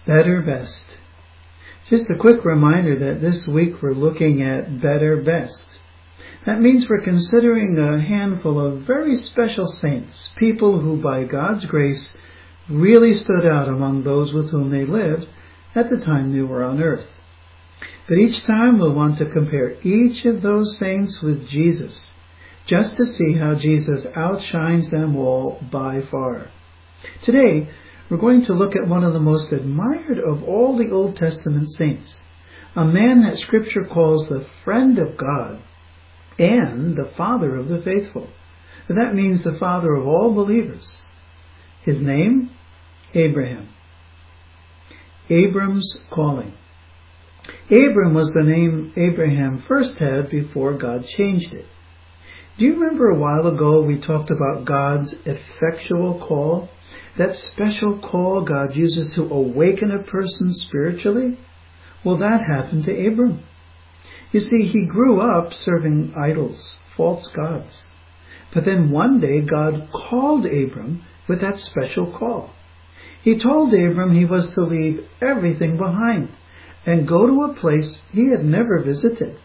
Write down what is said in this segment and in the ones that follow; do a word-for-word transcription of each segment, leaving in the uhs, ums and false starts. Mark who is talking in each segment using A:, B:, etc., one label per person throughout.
A: Better, best. Just a quick reminder that this week we're looking at better, best. That means we're considering a handful of very special saints, people who by God's grace really stood out among those with whom they lived at the time they were on earth. But each time we'll want to compare each of those saints with Jesus, just to see how Jesus outshines them all by far. Today, we're going to look at one of the most admired of all the Old Testament saints, a man that Scripture calls the friend of God and the father of the faithful. That means the father of all believers. His name? Abraham. Abram's calling. Abram was the name Abraham first had before God changed it. Do you remember a while ago we talked about God's effectual call? That special call God uses to awaken a person spiritually? Well, that happened to Abram. You see, he grew up serving idols, false gods. But then one day God called Abram with that special call. He told Abram he was to leave everything behind and go to a place he had never visited.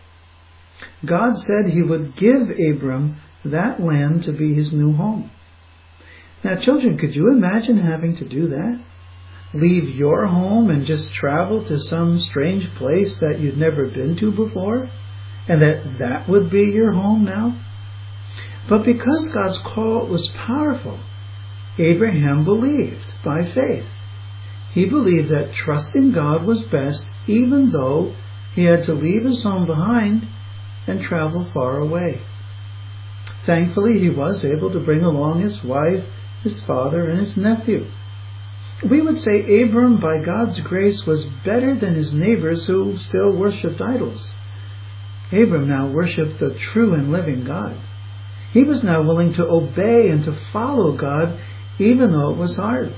A: God said he would give Abram that land to be his new home. Now, children, could you imagine having to do that? Leave your home and just travel to some strange place that you'd never been to before? And that that would be your home now? But because God's call was powerful, Abraham believed by faith. He believed that trusting God was best, even though he had to leave his home behind and travel far away. Thankfully, he was able to bring along his wife, his father, and his nephew. We would say Abram, by God's grace, was better than his neighbors who still worshipped idols. Abram now worshipped the true and living God. He was now willing to obey and to follow God, even though it was hard.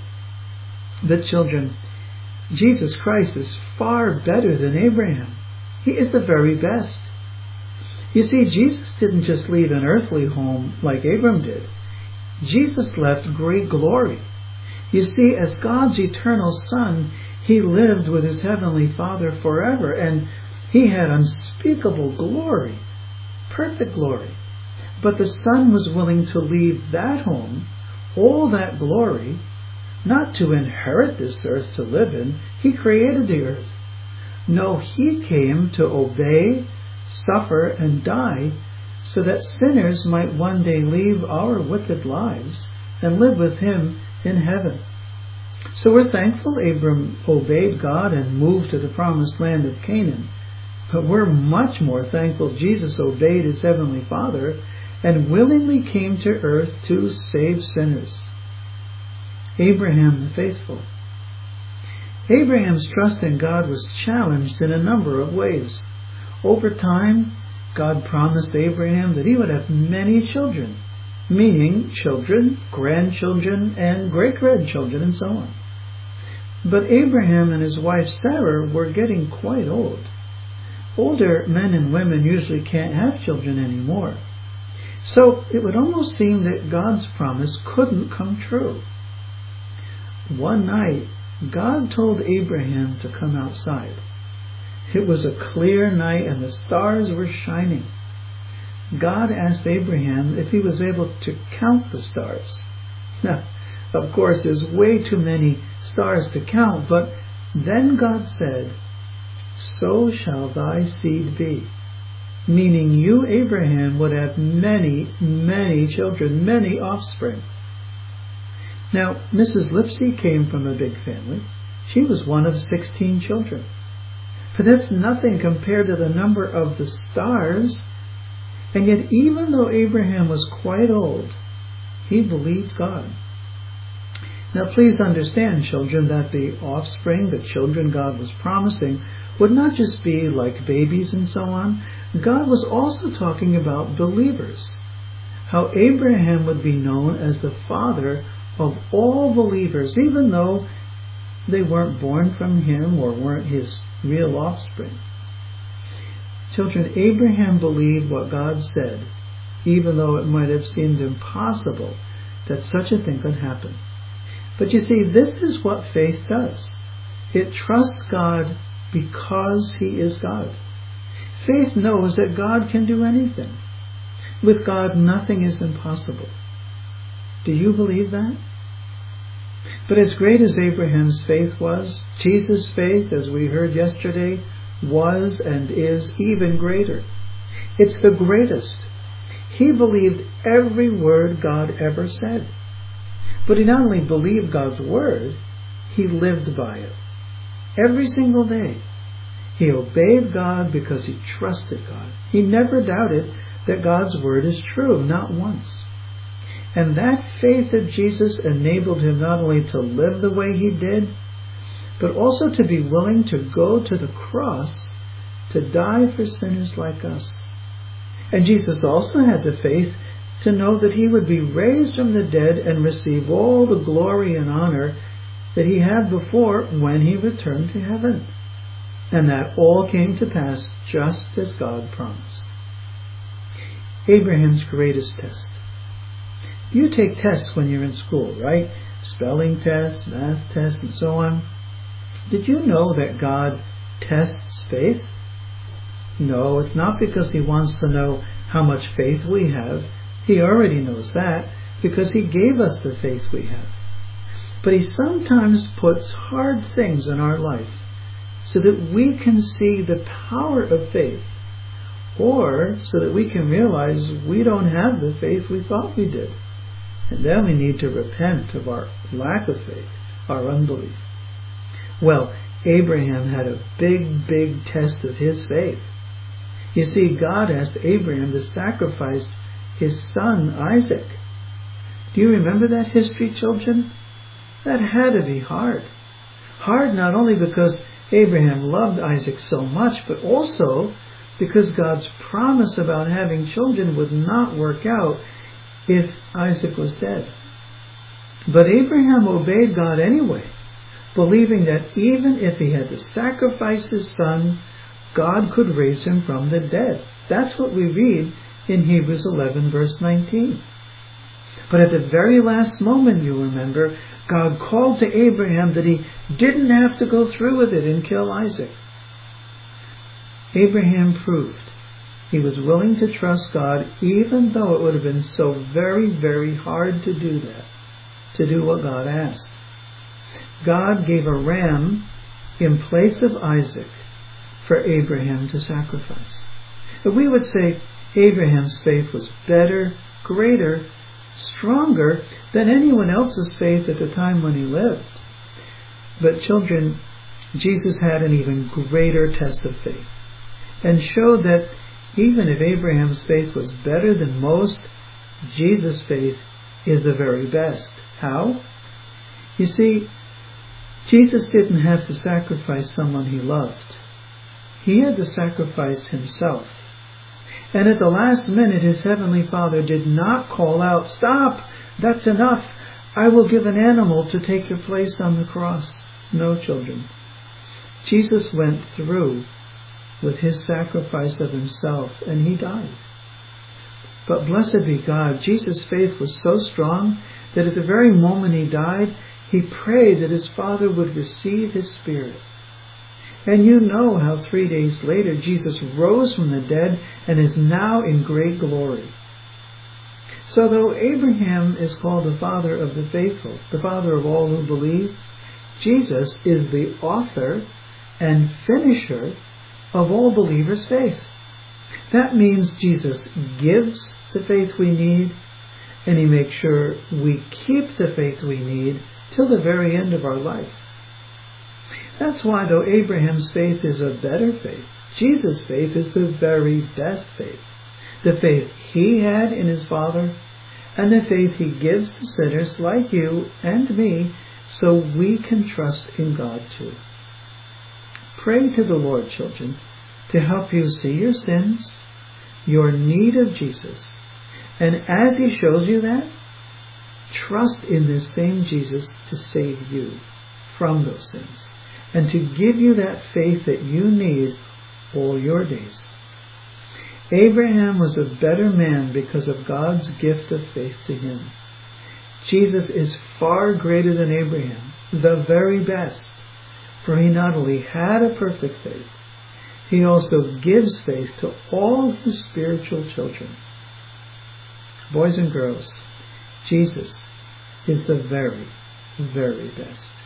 A: But children, Jesus Christ is far better than Abraham. He is the very best. You see, Jesus didn't just leave an earthly home like Abram did. Jesus left great glory. You see, as God's eternal Son, he lived with his heavenly Father forever, and he had unspeakable glory, perfect glory. But the Son was willing to leave that home, all that glory, not to inherit this earth to live in. He created the earth. No, he came to obey, suffer, and die so that sinners might one day leave our wicked lives and live with him in heaven. So we're thankful Abram obeyed God and moved to the promised land of Canaan. But we're much more thankful Jesus obeyed his heavenly Father and willingly came to earth to save sinners. Abraham the faithful. Abraham's trust in God was challenged in a number of ways. Over time, God promised Abraham that he would have many children, meaning children, grandchildren, and great-grandchildren, and so on. But Abraham and his wife Sarah were getting quite old. Older men and women usually can't have children anymore. So it would almost seem that God's promise couldn't come true. One night, God told Abraham to come outside. It was a clear night and the stars were shining. God asked Abraham if he was able to count the stars. Now, of course, there's way too many stars to count, but then God said, "So shall thy seed be." Meaning you, Abraham, would have many, many children, many offspring. Now, Missus Lipsy came from a big family. She was one of sixteen children. But that's nothing compared to the number of the stars. And yet, even though Abraham was quite old, he believed God. Now, please understand, children, that the offspring, the children God was promising, would not just be like babies and so on. God was also talking about believers. How Abraham would be known as the father of all believers, even though they weren't born from him or weren't his real offspring. Children, Abraham believed what God said, even though it might have seemed impossible that such a thing could happen. But you see, this is what faith does. It trusts God because He is God. Faith knows that God can do anything. With God, nothing is impossible. Do you believe that? But as great as Abraham's faith was, Jesus' faith, as we heard yesterday, was and is even greater. It's the greatest. He believed every word God ever said. But he not only believed God's word, he lived by it. Every single day. He obeyed God because he trusted God. He never doubted that God's word is true, not once. And that faith of Jesus enabled him not only to live the way he did, but also to be willing to go to the cross to die for sinners like us. And Jesus also had the faith to know that he would be raised from the dead and receive all the glory and honor that he had before when he returned to heaven. And that all came to pass just as God promised. Abraham's greatest test. You take tests when you're in school, right? Spelling tests, math tests, and so on. Did you know that God tests faith? No, it's not because he wants to know how much faith we have. He already knows that because he gave us the faith we have. But he sometimes puts hard things in our life so that we can see the power of faith, or so that we can realize we don't have the faith we thought we did. And then we need to repent of our lack of faith, our unbelief. Well, Abraham had a big, big test of his faith. You see, God asked Abraham to sacrifice his son Isaac. Do you remember that history, children? That had to be hard. Hard not only because Abraham loved Isaac so much, but also because God's promise about having children would not work out if Isaac was dead. But Abraham obeyed God anyway, believing that even if he had to sacrifice his son, God could raise him from the dead. That's what we read in Hebrews eleven, verse nineteen. But at the very last moment, you remember, God called to Abraham that he didn't have to go through with it and kill Isaac. Abraham proved he was willing to trust God, even though it would have been so very, very hard to do that, to do what God asked. God gave a ram in place of Isaac for Abraham to sacrifice. But we would say Abraham's faith was better, greater, stronger than anyone else's faith at the time when he lived. But children, Jesus had an even greater test of faith and showed that even if Abraham's faith was better than most, Jesus' faith is the very best. How? You see, Jesus didn't have to sacrifice someone he loved. He had to sacrifice himself. And at the last minute, his heavenly Father did not call out, "Stop! That's enough! I will give an animal to take your place on the cross." No, children. Jesus went through with his sacrifice of himself, and he died. But blessed be God, Jesus' faith was so strong that at the very moment he died, he prayed that his Father would receive his spirit. And you know how three days later Jesus rose from the dead and is now in great glory. So though Abraham is called the father of the faithful, the father of all who believe, Jesus is the author and finisher of all believers' faith. That means Jesus gives the faith we need, and he makes sure we keep the faith we need till the very end of our life. That's why, though Abraham's faith is a better faith, Jesus' faith is the very best faith. The faith he had in his Father, and the faith he gives to sinners like you and me, so we can trust in God too. Pray to the Lord, children, to help you see your sins, your need of Jesus, and as he shows you that, trust in this same Jesus to save you from those sins, and to give you that faith that you need all your days. Abraham was a better man because of God's gift of faith to him. Jesus is far greater than Abraham, the very best, For he not only had a perfect faith, he also gives faith to all his spiritual children. Boys and girls, Jesus is the very, very best.